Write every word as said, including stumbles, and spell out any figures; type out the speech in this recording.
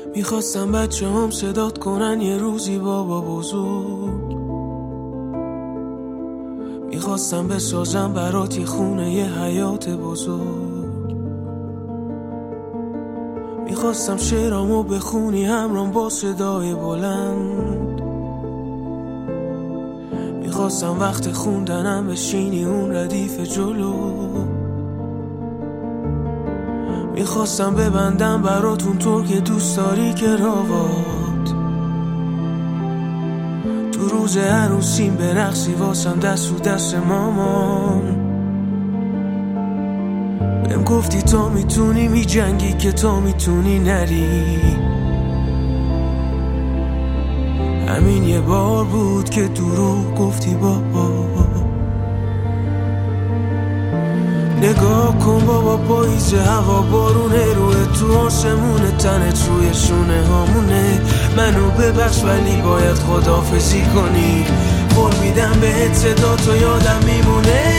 میخواستم بچه هم صدات کنن یه روزی بابا بزرگ. میخواستم بسازم برات یه خونه یه حیات بزرگ. میخواستم شعرامو بخونی همرام با صدای بلند. میخواستم وقت خوندنم بشینی اون ردیف جلو. میخواستم ببندم براتون طور که دوست داری کراوات. تو روز عروسیم برقصی واسم دست و دست مامان. بهم گفتی تا میتونی می جنگی که تا میتونی نری. همین یه بار بود که دروغ گفتی بابا. نگاه کن بابا پاییز هوا بارونه روی تو آسمونه تنت روی شونه هامونه. منو ببخش ولی باید خداحافظی کنی. قول میدم بهت صدا تو یادم میمونه.